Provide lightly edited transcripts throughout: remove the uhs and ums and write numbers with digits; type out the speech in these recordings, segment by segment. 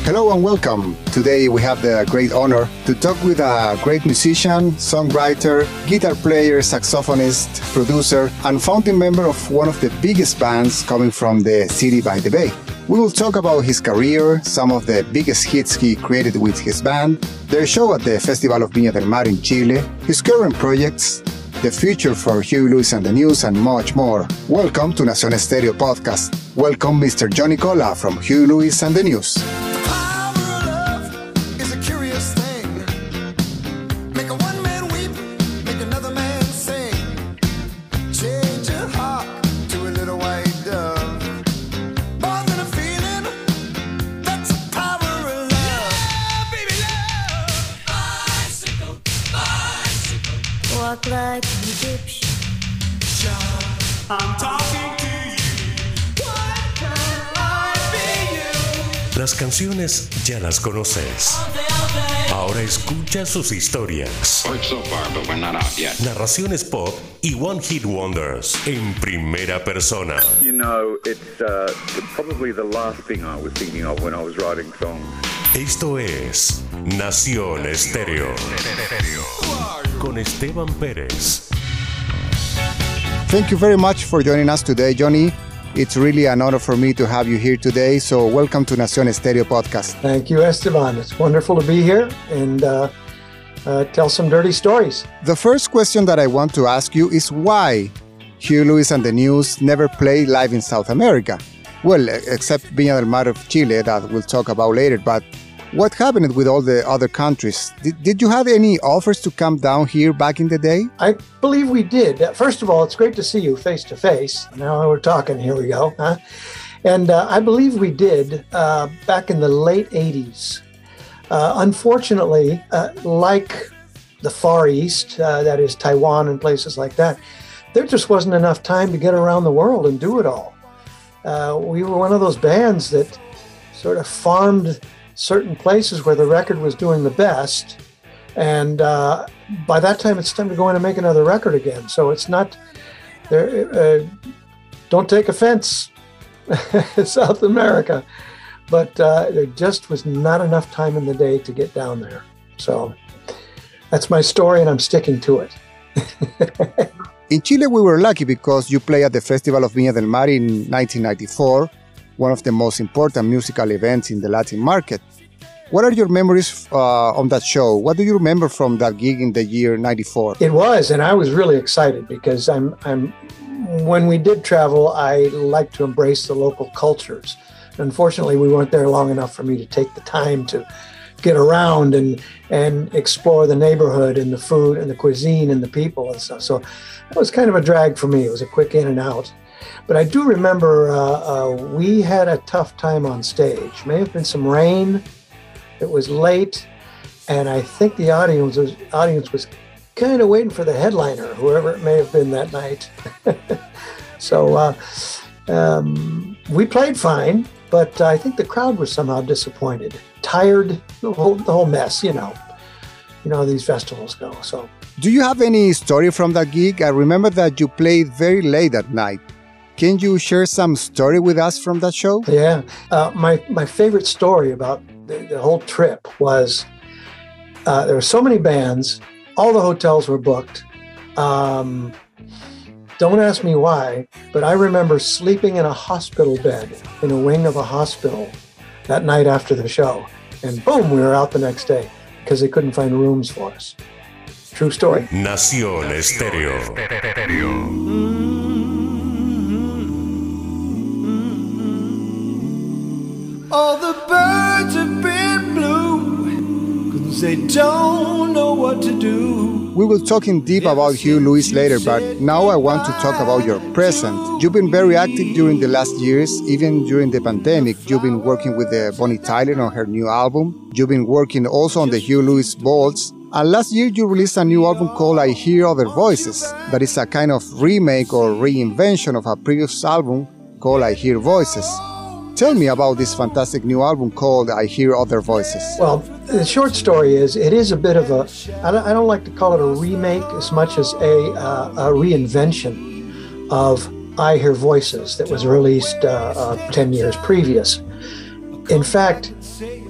Hello and welcome. Today we have the great honor to talk with a great musician, songwriter, guitar player, saxophonist, producer, and founding member of one of the biggest bands coming from the city by the bay. We will talk about his career, some of the biggest hits he created with his band, their show at the Festival of Viña del Mar in Chile, his current projects, the future for Huey Lewis and the News, and much more. Welcome to Nación Estéreo Podcast. Welcome Mr. Johnny Colla from Huey Lewis and the News. Like an Egyptian. I'm talking to you. What can I be you? Las canciones ya las conoces. Ahora escucha sus historias. Narraciones pop y One Hit Wonders en primera persona. You know, it's probably the last thing I was thinking of when I was writing songs. Esto es Nación Estéreo. Con Esteban Pérez. Thank you very much for joining us today, Johnny. It's really an honor for me to have you here today. So welcome to Nación Estéreo Podcast. Thank you, Esteban. It's wonderful to be here and tell some dirty stories. The first question that I want to ask you is why Huey Lewis and the News never played live in South America? Well, except Viña del Mar of Chile, that we'll talk about later, but what happened with all the other countries? Did you have any offers to come down here back in the day? I believe we did. First of all, it's great to see you face to face. Now we're talking, here we go. Huh? And I believe we did back in the late 80s. Unfortunately, like the Far East, that is Taiwan and places like that, there just wasn't enough time to get around the world and do it all. We were one of those bands that sort of farmed certain places where the record was doing the best. And by that time, it's time to go in and make another record again. So it's not, don't take offense, South America, but there just was not enough time in the day to get down there. So that's my story and I'm sticking to it. In Chile, we were lucky because you played at the Festival of Viña del Mar in 1994, one of the most important musical events in the Latin market. What are your memories on that show? What do you remember from that gig in the year 94? It was, and I was really excited because when we did travel, I like to embrace the local cultures. Unfortunately, we weren't there long enough for me to take the time to get around and explore the neighborhood and the food and the cuisine and the people and stuff. So it was kind of a drag for me. It was a quick in and out. But I do remember we had a tough time on stage. May have been some rain. It was late. And I think the audience was kind of waiting for the headliner, whoever it may have been that night. So we played fine, but I think the crowd was somehow disappointed. Tired, the whole mess, you know how these festivals go. So, do you have any story from that gig? I remember that you played very late that night. Can you share some story with us from that show? Yeah, my favorite story about the whole trip was there were so many bands, all the hotels were booked. Don't ask me why, but I remember sleeping in a hospital bed in a wing of a hospital that night after the show. And boom, we were out the next day because they couldn't find rooms for us. True story. Nación Estéreo. All the birds have been blue 'cause they don't know what to do. We will talk in deep about Huey Lewis later, but now I want to talk about your present. You've been very active during the last years, even during the pandemic. You've been working with Bonnie Tyler on her new album. You've been working also on the Huey Lewis Vaults. And last year you released a new album called I Hear Other Voices. That is a kind of remake or reinvention of a previous album called I Hear Voices. Tell me about this fantastic new album called I Hear Other Voices. Well, the short story is, it is a bit of a, I don't like to call it a remake as much as a reinvention of I Hear Voices that was released 10 years previous. In fact,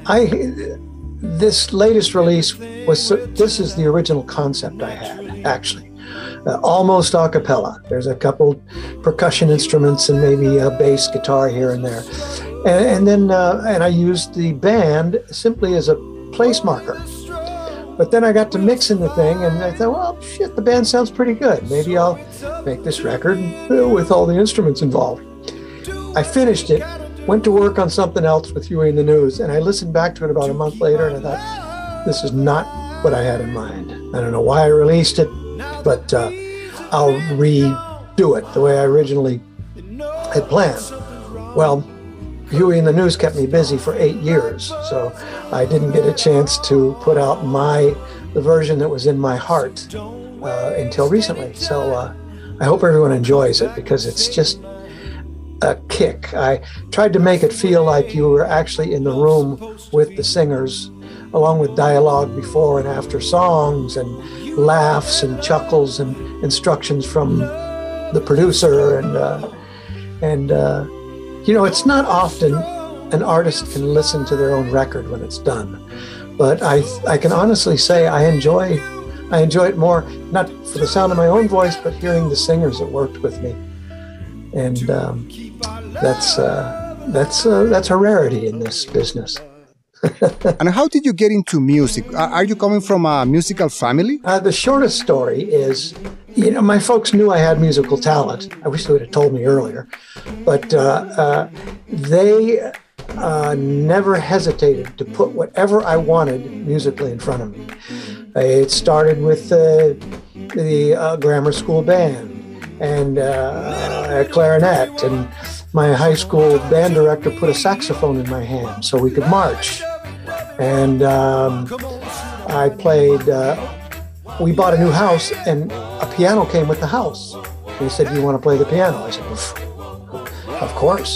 This latest release this is the original concept I had, actually. Almost a cappella. There's a couple percussion instruments and maybe a bass guitar here and there. And then I used the band simply as a place marker. But then I got to mixing the thing and I thought, well, shit, the band sounds pretty good. Maybe I'll make this record with all the instruments involved. I finished it, went to work on something else with Huey and the News, and I listened back to it about a month later and I thought, this is not what I had in mind. I don't know why I released it, but I'll redo it the way I originally had planned. Well, Huey and the News kept me busy for 8 years, so I didn't get a chance to put out the version that was in my heart until recently. So I hope everyone enjoys it because it's just a kick. I tried to make it feel like you were actually in the room with the singers, along with dialogue before and after songs and laughs and chuckles and instructions from the producer. And it's not often an artist can listen to their own record when it's done, but I can honestly say I enjoy it more, not for the sound of my own voice, but hearing the singers that worked with me. And that's a rarity in this business. And how did you get into music? Are you coming from a musical family? The shortest story is, my folks knew I had musical talent. I wish they would have told me earlier. But they never hesitated to put whatever I wanted musically in front of me. It started with the grammar school band and a clarinet, and my high school band director put a saxophone in my hand so we could march. And I played, we bought a new house and a piano came with the house. He said, "Do you want to play the piano?" I said, "Of course."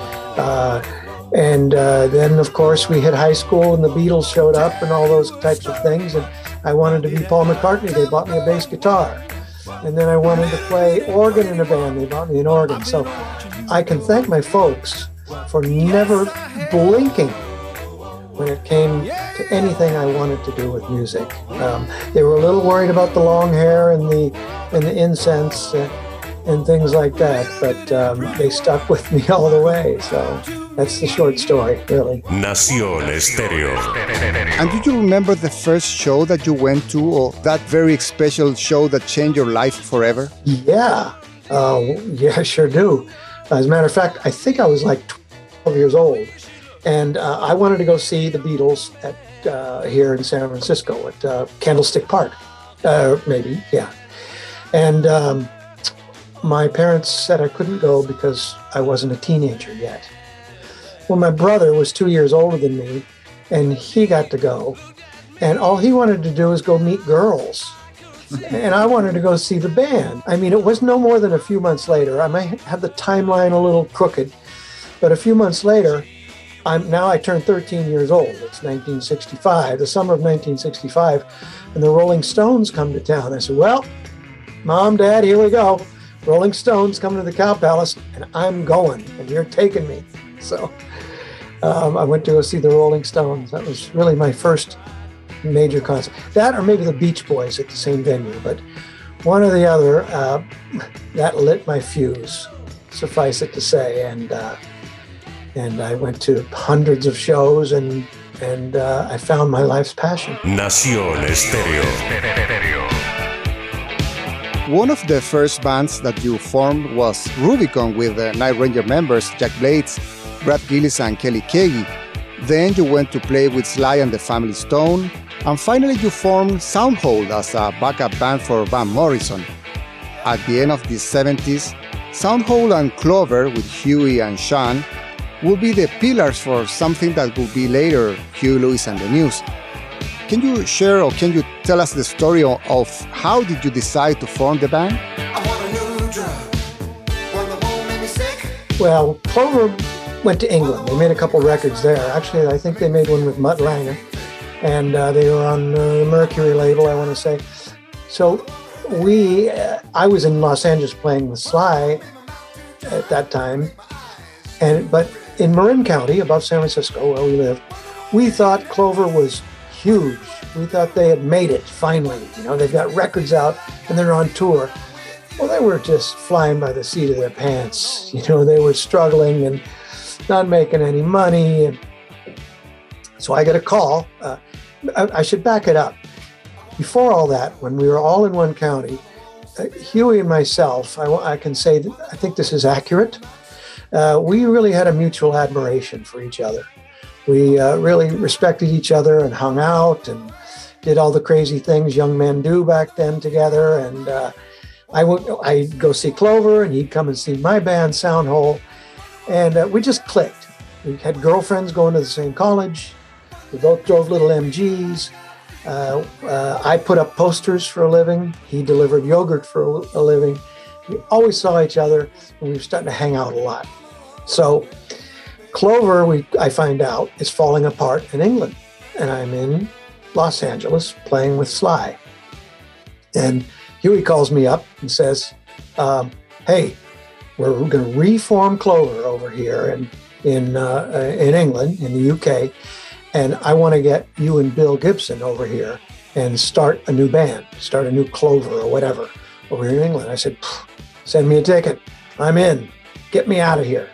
Then, of course, we hit high school and the Beatles showed up and all those types of things. And I wanted to be Paul McCartney. They bought me a bass guitar. And then I wanted to play organ in a band. They bought me an organ. So I can thank my folks for never blinking when it came to anything I wanted to do with music. They were a little worried about the long hair and the incense and things like that, but they stuck with me all the way. So that's the short story, really. Nación Estéreo. And do you remember the first show that you went to, or that very special show that changed your life forever? Yeah, I sure do. As a matter of fact, I think I was like 12 years old, and I wanted to go see the Beatles at here in San Francisco at Candlestick Park, maybe, yeah. And my parents said I couldn't go because I wasn't a teenager yet. Well, my brother was 2 years older than me, and he got to go. And all he wanted to do was go meet girls. And I wanted to go see the band. I mean, it was no more than a few months later. I might have the timeline a little crooked, but a few months later, I turned 13 years old. It's 1965, the summer of 1965, and the Rolling Stones come to town. I said, well, Mom, Dad, here we go. Rolling Stones coming to the Cow Palace, and I'm going, and you're taking me. So I went to go see the Rolling Stones. That was really my first major concert. That or maybe the Beach Boys at the same venue, but one or the other, that lit my fuse, suffice it to say. And I went to hundreds of shows and I found my life's passion. Nación Estéreo. One of the first bands that you formed was Rubicon with Night Ranger members Jack Blades, Brad Gillis and Kelly Keagy. Then you went to play with Sly and the Family Stone, and finally you formed Soundhole as a backup band for Van Morrison. At the end of the 70s, Soundhole and Clover with Huey and Sean will be the pillars for something that will be later Huey Lewis and the News. Can you share or can you tell us the story of how did you decide to form the band? Well, Clover went to England. They made a couple records there. Actually, I think they made one with Mutt Lange, and they were on the Mercury label, I want to say. So I was in Los Angeles playing with Sly at that time, but in Marin County, above San Francisco, where we lived, We thought Clover was huge. We thought they had made it finally. You know, they've got records out and they're on tour. Well, they were just flying by the seat of their pants. You know, they were struggling and not making any money. And so I get a call. I should back it up. Before all that, when we were all in one county, Huey and myself, I can say that I think this is accurate. We really had a mutual admiration for each other. We really respected each other and hung out and did all the crazy things young men do back then together. And I'd go see Clover and he'd come and see my band, Soundhole. And we just clicked. We had girlfriends going to the same college. We both drove little MGs. I put up posters for a living. He delivered yogurt for a living. We always saw each other, and we were starting to hang out a lot. So Clover, I find out, is falling apart in England, and I'm in Los Angeles playing with Sly. And Huey calls me up and says, hey, we're going to reform Clover over here in England, in the UK, and I want to get you and Bill Gibson over here and start a new band, start a new Clover or whatever over here in England. I said, send me a ticket. I'm in. Get me out of here.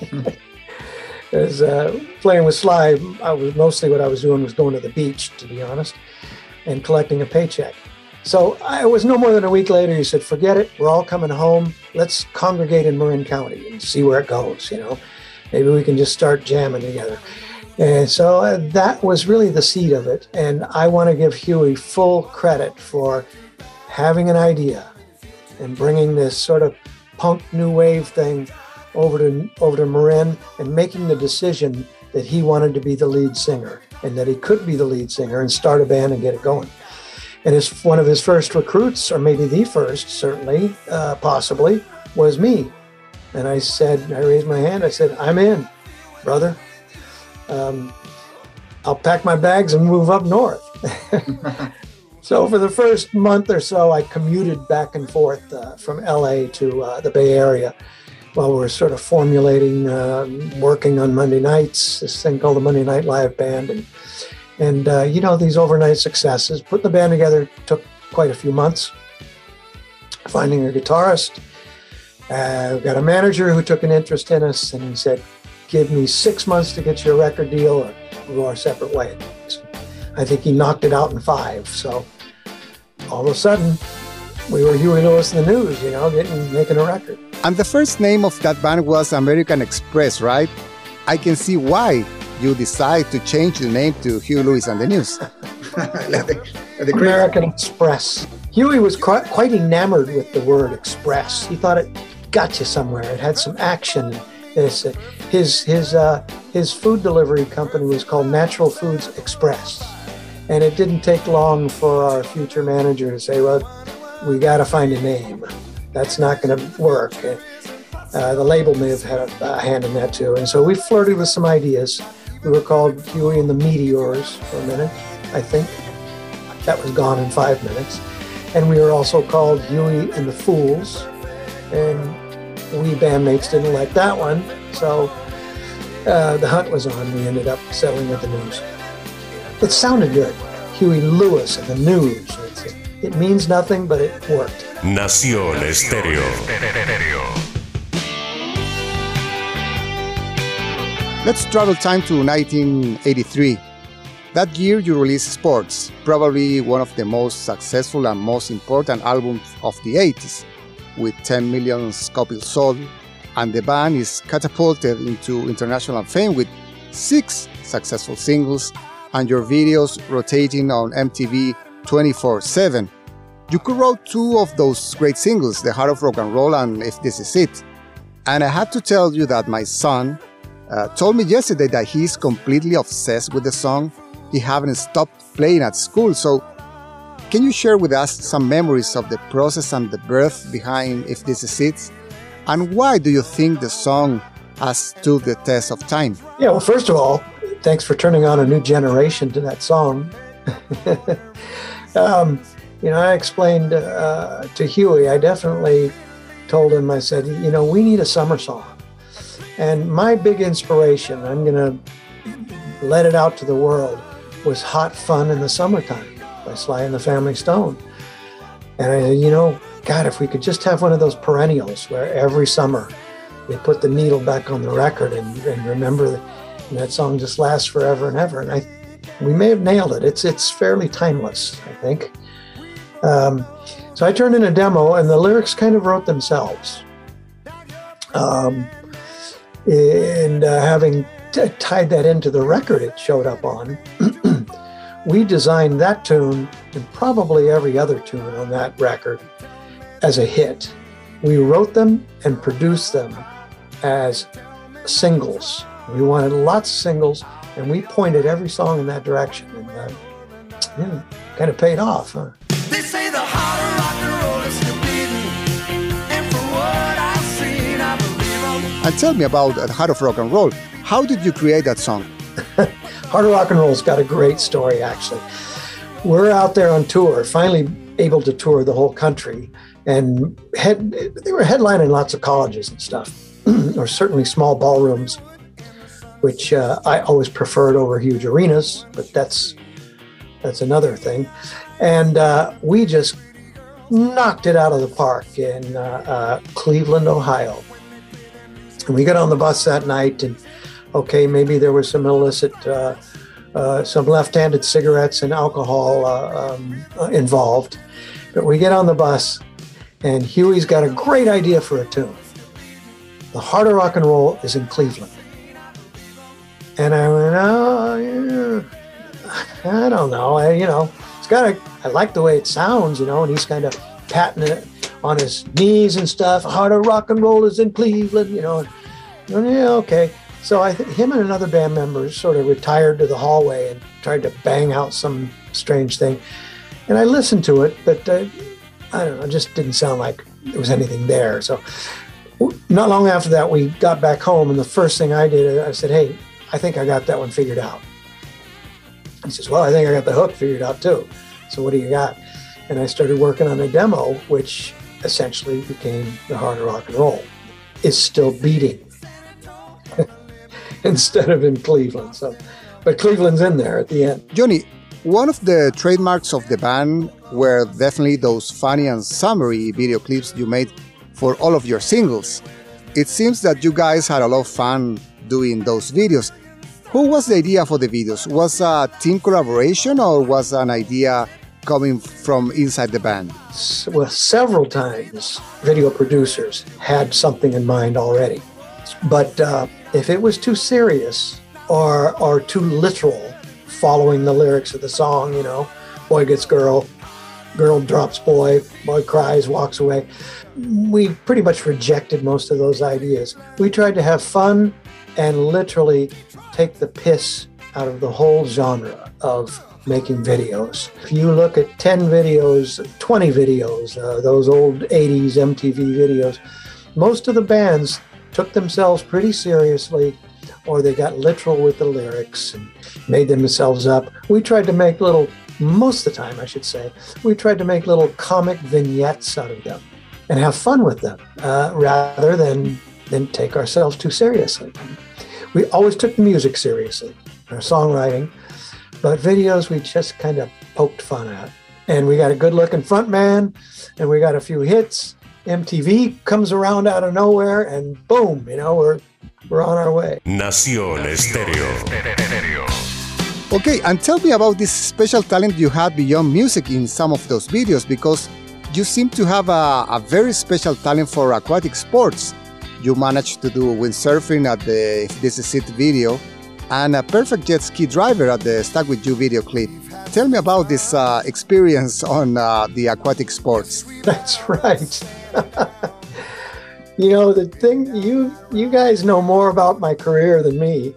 As playing with Sly, mostly what I was doing was going to the beach, to be honest, and collecting a paycheck. So it was no more than a week later. He said, forget it. We're all coming home. Let's congregate in Marin County and see where it goes. You know, maybe we can just start jamming together. And so that was really the seed of it. And I want to give Huey full credit for having an idea and bringing this sort of punk new wave thing over to Marin and making the decision that he wanted to be the lead singer and that he could be the lead singer and start a band and get it going. And one of his first recruits, or maybe the first, certainly, possibly, was me. And I raised my hand. I said, I'm in, brother. I'll pack my bags and move up north. So for the first month or so, I commuted back and forth from LA to the Bay Area while we were sort of formulating, working on Monday nights, this thing called the Monday Night Live Band. And you know, these overnight successes. Putting the band together took quite a few months. Finding a guitarist. We got a manager who took an interest in us, and he said, give me 6 months to get you a record deal or we'll go our separate ways. I think he knocked it out in 5. So all of a sudden, we were Huey Lewis and the News, you know, making a record. And the first name of that band was American Express, right? I can see why you decide to change the name to Huey Lewis and the News. American Express. Huey was quite enamored with the word express. He thought it got you somewhere. It had some action. His food delivery company was called Natural Foods Express. And it didn't take long for our future manager to say, well, we got to find a name. That's not going to work. The label may have had a hand in that too. And so we flirted with some ideas. We were called Huey and the Meteors for a minute, I think. That was gone in 5 minutes. And we were also called Huey and the Fools. And we bandmates didn't like that one. So the hunt was on. We ended up settling with the News. It sounded good. Huey Lewis and the News. It means nothing, but it worked. Nación Estéreo. Let's travel time to 1983. That year you released Sports, probably one of the most successful and most important albums of the 80s, with 10 million copies sold, and the band is catapulted into international fame with 6 successful singles and your videos rotating on MTV 24/7. You co-wrote 2 of those great singles, The Heart of Rock and Roll and If This Is It. And I had to tell you that my son told me yesterday that he's completely obsessed with the song. He haven't stopped playing at school. So can you share with us some memories of the process and the birth behind If This Is It? And why do you think the song has stood the test of time? Yeah, well, first of all, thanks for turning on a new generation to that song. You know, I explained to Huey, I definitely told him, I said, you know, we need a summer song. And my big inspiration, I'm going to Let It Out to the World was Hot Fun in the Summertime by Sly and the Family Stone. And I said, you know, God, if we could just have one of those perennials where every summer they put the needle back on the record and remember that song just lasts forever and ever. And we may have nailed it. It's fairly timeless, I think. So I turned in a demo and the lyrics kind of wrote themselves. Having tied that into the record it showed up on, we designed that tune and probably every other tune on that record as a hit. We wrote them and produced them as singles. We wanted lots of singles, and we pointed every song in that direction, and kind of paid off. Huh? They say the heart of rock and roll is still beating, and from what I've seen, I believe And tell me about Heart of Rock and Roll. How did you create that song? Heart of Rock and Roll's got a great story, actually. We're out there on tour, finally able to tour the whole country, and they were headlining lots of colleges and stuff, or certainly small ballrooms, which I always preferred over huge arenas, but that's another thing. And we just knocked it out of the park in Cleveland, Ohio. And we got on the bus that night, and okay, maybe there was some illicit, some left-handed cigarettes and alcohol involved. But we get on the bus, and Huey's got a great idea for a tune. The Heart of Rock and Roll is in Cleveland. And I went, oh, yeah, I don't know. I like the way it sounds, and he's kind of patting it on his knees and stuff. Heart of Rock and Roll is in Cleveland, And, yeah, okay. So him and another band member sort of retired to the hallway and tried to bang out some strange thing. And I listened to it, but I don't know, it just didn't sound like there was anything there. So not long after that, we got back home, and the first thing I did, I said, hey, I think I got that one figured out. He says, well, I think I got the hook figured out too. So what do you got? And I started working on a demo, which essentially became the Heart of Rock and Roll. It's still beating instead of in Cleveland. But Cleveland's in there at the end. Johnny, one of the trademarks of the band were definitely those funny and summary video clips you made for all of your singles. It seems that you guys had a lot of fun doing those videos. Who was the idea for the videos? Was a team collaboration, or was an idea coming from inside the band? Well, several times video producers had something in mind already. But if it was too serious or too literal, following the lyrics of the song, boy gets girl, girl drops boy, boy cries, walks away, we pretty much rejected most of those ideas. We tried to have fun and literally take the piss out of the whole genre of making videos. If you look at 10 videos, 20 videos, those old 80s MTV videos, most of the bands took themselves pretty seriously, or they got literal with the lyrics and made themselves up. We tried to make most of the time, I should say, we tried to make little comic vignettes out of them and have fun with them, rather than take ourselves too seriously. We always took the music seriously, our songwriting, but videos we just kind of poked fun at. And we got a good-looking front man, and we got a few hits. MTV comes around out of nowhere, and boom, we're on our way. Nación Estéreo. Okay, and tell me about this special talent you had beyond music in some of those videos, because you seem to have a very special talent for aquatic sports. You managed to do windsurfing at the If This Is It video, and a perfect jet ski driver at the Stuck With You video clip. Tell me about this experience on the aquatic sports. That's right. The thing, you guys know more about my career than me.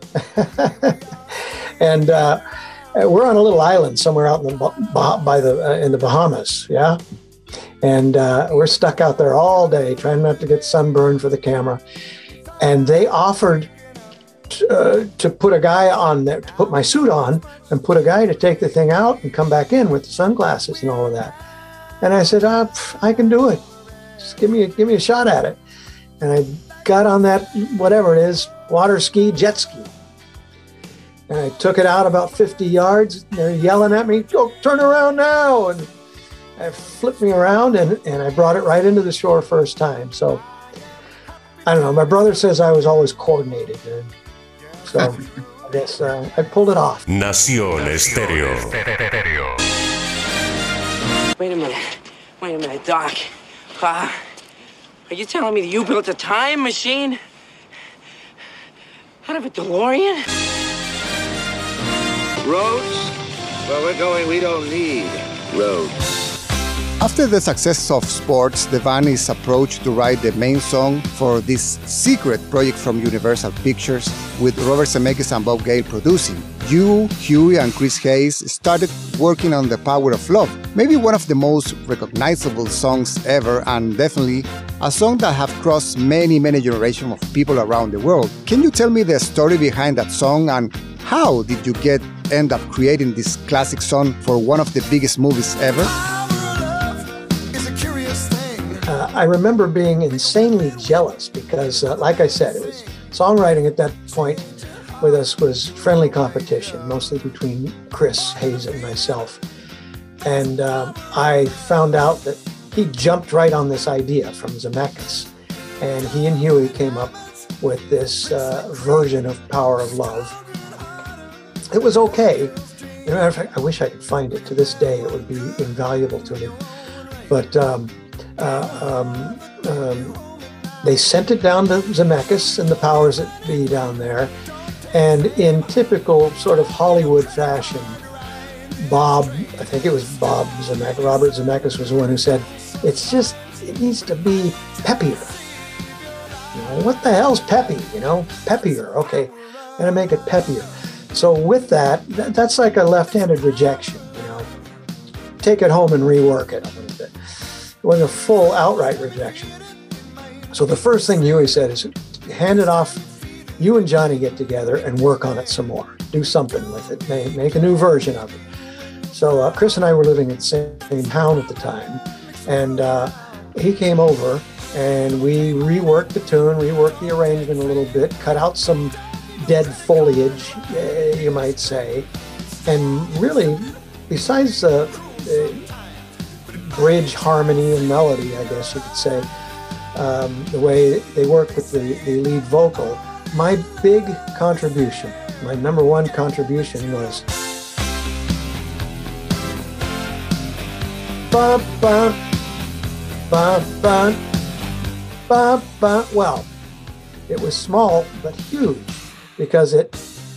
And we're on a little island somewhere out in the Bahamas, yeah? And we're stuck out there all day trying not to get sunburned for the camera. And they offered to put a guy on there, to put my suit on and put a guy to take the thing out and come back in with the sunglasses and all of that. And I said, I can do it. Just give me a shot at it. And I got on that, whatever it is, water ski, jet ski. And I took it out about 50 yards. They're yelling at me, "Go, turn around now." And I flipped me around and I brought it right into the shore first time. So I don't know. My brother says I was always coordinated. And so I guess I pulled it off. Nación Estéreo. Wait a minute, Doc. Are you telling me that you built a time machine out of a DeLorean? Roads? Where we're going, we don't need roads. After the success of Sports, the band is approached to write the main song for this secret project from Universal Pictures, with Robert Zemeckis and Bob Gale producing. You, Huey, and Chris Hayes started working on The Power of Love, maybe one of the most recognizable songs ever, and definitely a song that have crossed many generations of people around the world. Can you tell me the story behind that song, and how did you end up creating this classic song for one of the biggest movies ever? I remember being insanely jealous because, like I said, it was songwriting at that point with us was friendly competition, mostly between Chris Hayes and myself. And I found out that he jumped right on this idea from Zemeckis. And he and Huey came up with this version of Power of Love. It was okay. As a matter of fact, I wish I could find it. To this day, it would be invaluable to me. But they sent it down to Zemeckis and the powers that be down there. And in typical sort of Hollywood fashion, I think it was Bob Zemeckis, Robert Zemeckis was the one who said, it needs to be peppier. You know, what the hell's peppy? You know, peppier. Okay, I'm gonna make it peppier. So with that's like a left-handed rejection. You know, take it home and rework it a little bit. It wasn't a full outright rejection. So the first thing Huey said is, hand it off. You and Johnny get together and work on it some more. Do something with it. Make a new version of it. So Chris and I were living in the same town at the time, and he came over and we reworked the tune, reworked the arrangement a little bit, cut out some dead foliage, you might say, and really, besides the bridge, harmony, and melody, I guess you could say, the way they worked with the lead vocal, my big contribution, my number one contribution was ba ba ba ba ba ba. Well, it was small but huge because it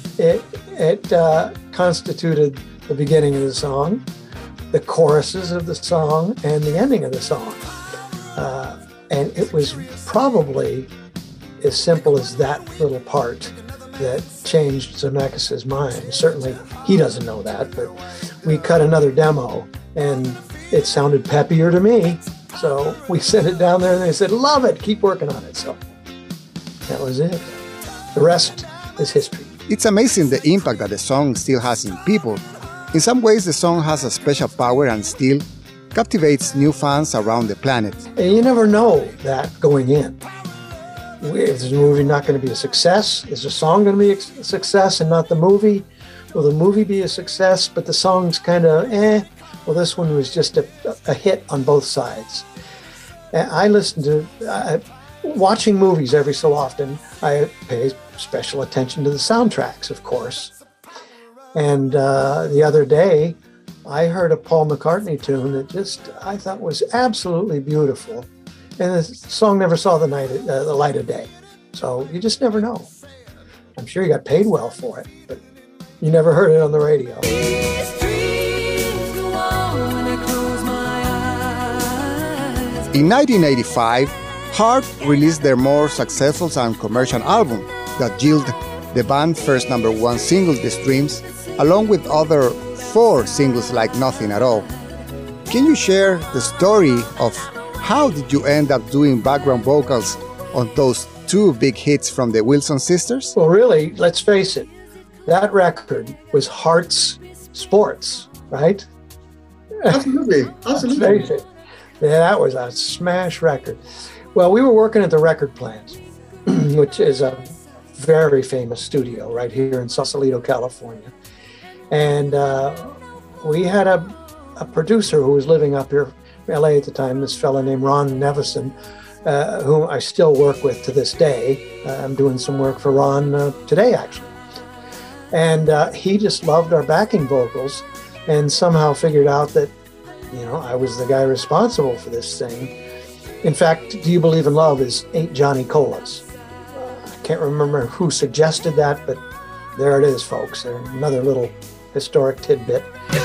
constituted the beginning of the song, the choruses of the song, and the ending of the song. And it was probably as simple as that little part that changed Zemeckis' mind. Certainly, he doesn't know that, but we cut another demo, and it sounded peppier to me. So we sent it down there, and they said, love it, keep working on it. So that was it. The rest is history. It's amazing the impact that the song still has in people. In some ways, the song has a special power and still captivates new fans around the planet. And you never know that going in. Is the movie not going to be a success? Is the song going to be a success and not the movie? Will the movie be a success, but the song's kind of Well, this one was just a hit on both sides. And I listen to, watching movies every so often, I pay special attention to the soundtracks, of course. And the other day, I heard a Paul McCartney tune that I thought was absolutely beautiful. And the song never saw the light of day. So you just never know. I'm sure he got paid well for it, but you never heard it on the radio. In 1985, Heart released their more successful and commercial album that yielded the band's first #1 single, The Streams, along with other 4 singles like Nothing at All. Can you share the story of how did you end up doing background vocals on those 2 big hits from the Wilson sisters? Well, really, let's face it, that record was Heart's Sports, right? Absolutely. Let's face it. Yeah, that was a smash record. Well, we were working at the record plant, which is a very famous studio right here in Sausalito, California. And we had a producer who was living up here in LA at the time, this fellow named Ron Nevison, whom I still work with to this day. I'm doing some work for Ron today, actually. And he just loved our backing vocals and somehow figured out that, you know, I was the guy responsible for this thing. In fact, Do You Believe in Love is 8 Johnny Colas. I can't remember who suggested that, but there it is, folks. Another little historic tidbit.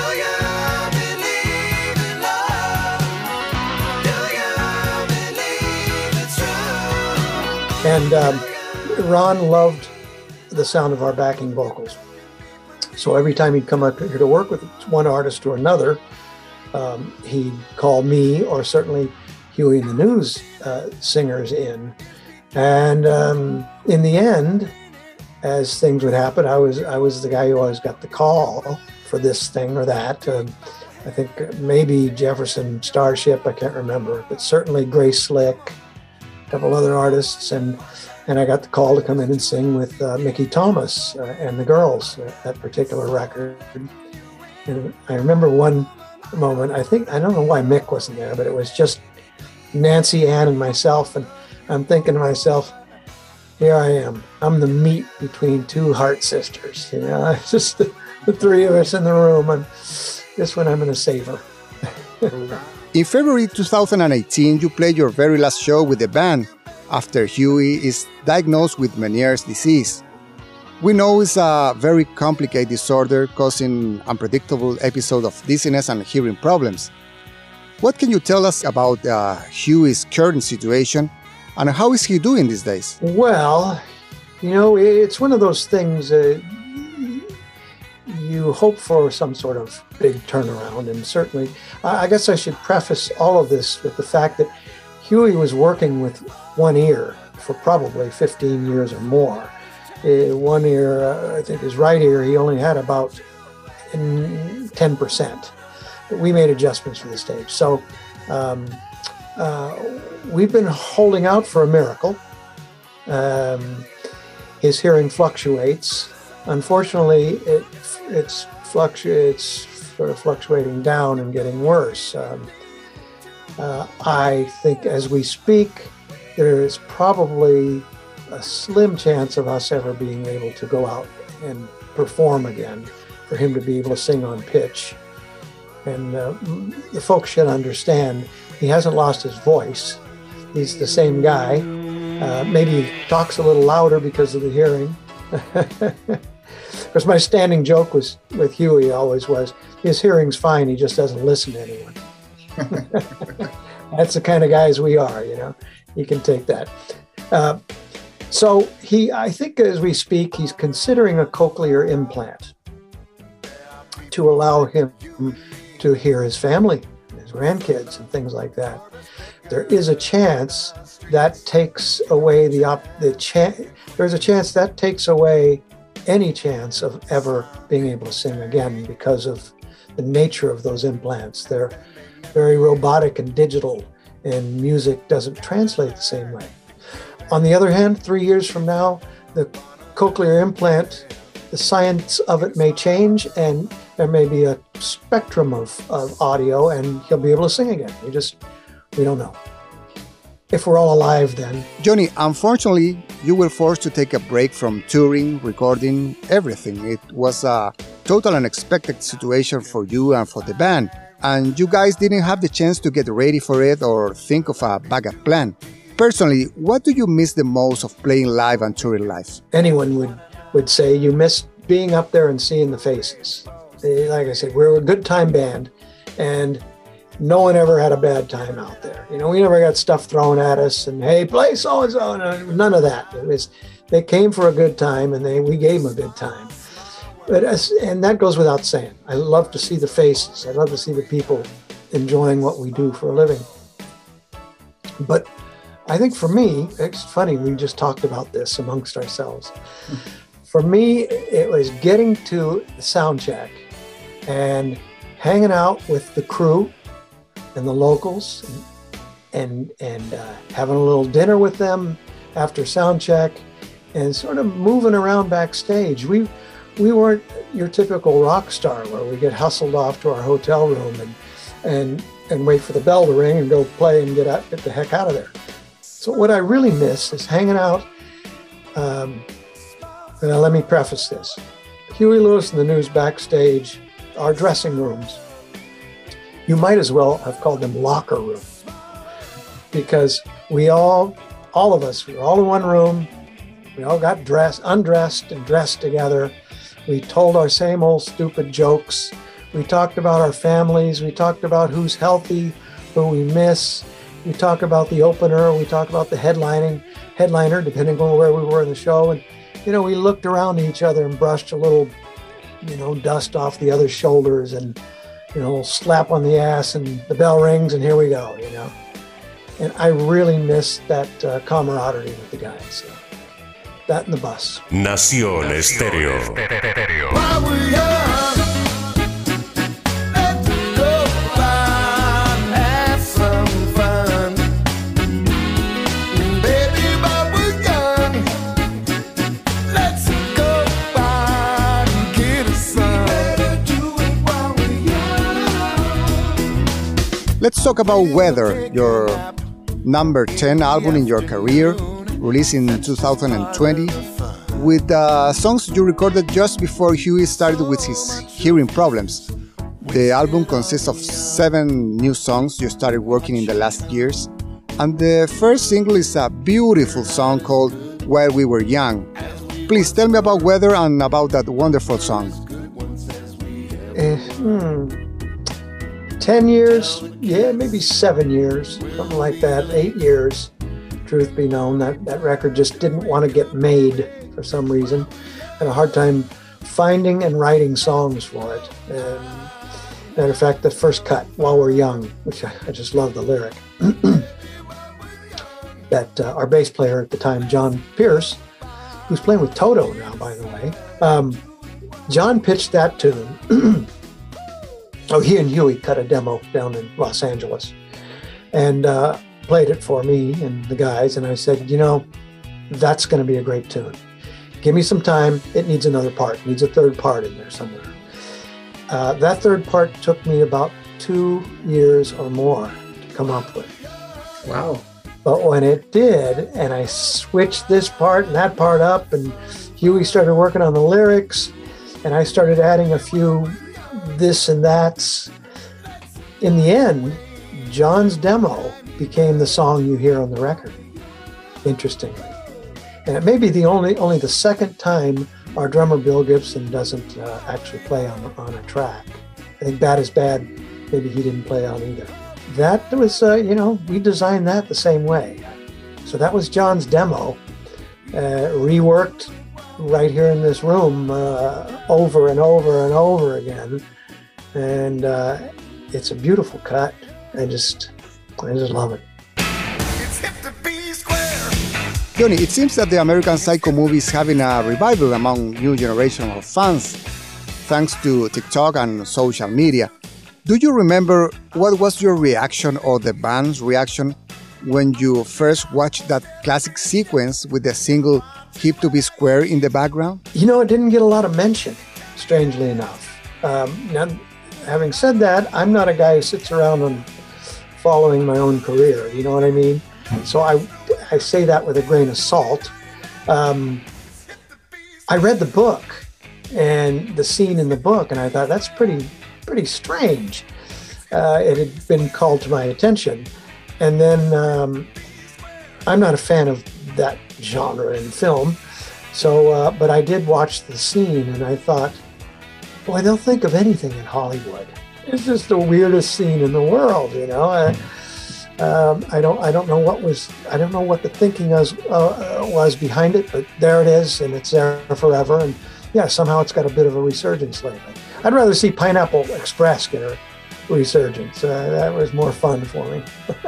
And Ron loved the sound of our backing vocals. So every time he'd come up here to work with one artist or another, he'd call me or certainly Huey and the News singers in. And in the end, as things would happen, I was the guy who always got the call for this thing or that. I think maybe Jefferson Starship, I can't remember, but certainly Grace Slick, a couple other artists, and I got the call to come in and sing with Mickey Thomas and the Girls, that particular record. And I remember one moment, I don't know why Mick wasn't there, but it was just Nancy Ann and myself, and I'm thinking to myself, here I am. I'm the meat between two heart sisters. You know, it's just the three of us in the room, and this one I'm going to savor. In February 2018, you played your very last show with the band after Huey is diagnosed with Meniere's disease. We know it's a very complicated disorder causing unpredictable episodes of dizziness and hearing problems. What can you tell us about Huey's current situation, and how is he doing these days? Well, you know, it's one of those things you hope for some sort of big turnaround, and certainly, I guess I should preface all of this with the fact that Huey was working with one ear for probably 15 years or more. One ear, I think his right ear, he only had about 10%. But we made adjustments for the stage. So we've been holding out for a miracle. His hearing fluctuates. Unfortunately, it's sort of fluctuating down and getting worse. I think as we speak, there is probably a slim chance of us ever being able to go out and perform again, for him to be able to sing on pitch. And the folks should understand, he hasn't lost his voice. He's the same guy. Maybe he talks a little louder because of the hearing. Because my standing joke was with Huey always was, his hearing's fine, he just doesn't listen to anyone. That's the kind of guys we are, you know. You can take that. So I think as we speak, he's considering a cochlear implant to allow him to hear his family, his grandkids, and things like that. There is a chance that takes away there's a chance that takes away any chance of ever being able to sing again because of the nature of those implants. They're very robotic and digital, and music doesn't translate the same way. On the other hand, 3 years from now, the cochlear implant, the science of it may change, and there may be a spectrum of audio, and he'll be able to sing again. We don't know. If we're all alive then. Johnny, unfortunately, you were forced to take a break from touring, recording, everything. It was a total unexpected situation for you and for the band, and you guys didn't have the chance to get ready for it or think of a backup plan. Personally, what do you miss the most of playing live and touring live? Anyone would say you miss being up there and seeing the faces. Like I said, we're a good time band, and no one ever had a bad time out there. You know, we never got stuff thrown at us and, hey, play so-and-so. None of that. They came for a good time, and we gave them a good time. And that goes without saying. I love to see the faces. I love to see the people enjoying what we do for a living. But I think for me, it's funny, we just talked about this amongst ourselves. For me, it was getting to the sound check and hanging out with the crew and the locals and having a little dinner with them after sound check and sort of moving around backstage. We weren't your typical rock star where we get hustled off to our hotel room and wait for the bell to ring and go play and get the heck out of there. So what I really miss is hanging out. Now let me preface this. Huey Lewis and the News backstage, our dressing rooms, you might as well have called them locker rooms, because we all of us, we were all in one room. We all got undressed and dressed together. We told our same old stupid jokes. We talked about our families. We talked about who's healthy, who we miss. We talked about the opener. We talked about the headliner, depending on where we were in the show. And, we looked around at each other and brushed a little, dust off the other's shoulders and, slap on the ass, and the bell rings and here we go, And I really miss that camaraderie with the guys. So that and the bus. Nación Estéreo. Let's talk about Weather, your number 10 album in your career, released in 2020, with songs you recorded just before Huey started with his hearing problems. The album consists of 7 new songs you started working in the last years, and the first single is a beautiful song called While We Were Young. Please tell me about Weather and about that wonderful song. 10 years, yeah, maybe 7 years, something like that, 8 years, truth be known. That record just didn't want to get made for some reason. Had a hard time finding and writing songs for it. Matter of fact, the first cut, While We're Young, which I just love the lyric, that our bass player at the time, John Pierce, who's playing with Toto now, by the way, John pitched that tune. He and Huey cut a demo down in Los Angeles and played it for me and the guys. And I said, that's going to be a great tune. Give me some time. It needs another part. It needs a third part in there somewhere. That third part took me about 2 years or more to come up with. Wow. But when it did, and I switched this part and that part up, and Huey started working on the lyrics, and I started adding a few this and that's. In the end, John's demo became the song you hear on the record, interestingly. And it may be only the second time our drummer Bill Gibson doesn't actually play on a track. I think Bad is Bad, maybe he didn't play on either. That was, we designed that the same way. So that was John's demo, reworked right here in this room over and over and over again. And it's a beautiful cut. I just love it. Johnny, it seems that the American Psycho movie is having a revival among new generation of fans, thanks to TikTok and social media. Do you remember what was your reaction or the band's reaction when you first watched that classic sequence with the single Hip to Be Square in the background? It didn't get a lot of mention, strangely enough. Now, having said that, I'm not a guy who sits around and following my own career, you know what I mean? So I say that with a grain of salt. I read the book and the scene in the book, and I thought, that's pretty strange. It had been called to my attention. And then I'm not a fan of that genre in film. So, but I did watch the scene and I thought, boy, they'll think of anything in Hollywood. It's just the weirdest scene in the world, I don't know what the thinking was behind it, but there it is, and it's there forever. And yeah, somehow it's got a bit of a resurgence lately. I'd rather see Pineapple Express get a resurgence. That was more fun for me.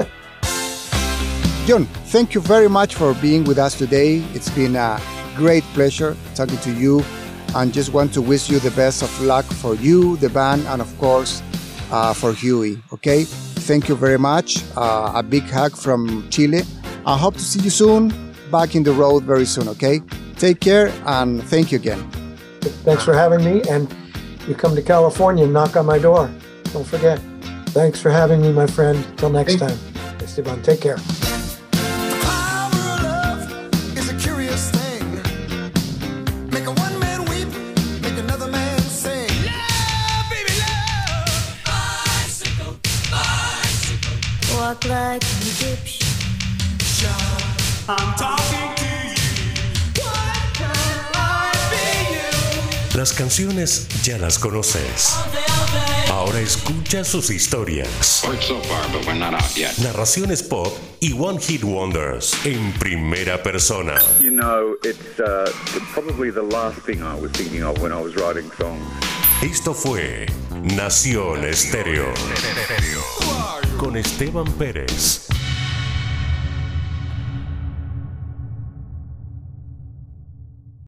John, thank you very much for being with us today. It's been a great pleasure talking to you, and just want to wish you the best of luck for you, the band, and of course for Huey. Okay, thank you very much. A big hug from Chile. I hope to see you soon, back in the road very soon. Okay, Take care, and thank you again. Thanks for having me, and you come to California and knock on my door. Don't forget. Thanks for having me, my friend. Till next time. Esteban, take care. Walk like an Egyptian. I'm talking to you. What can I be you? Las canciones ya las conoces. Ahora escucha sus historias. Worked so far, but we're not out yet. Narraciones pop y One Hit Wonders en primera persona. You know, it's probably the last thing I was thinking of when I was writing songs. Esto fue Nación Estéreo con Esteban Pérez.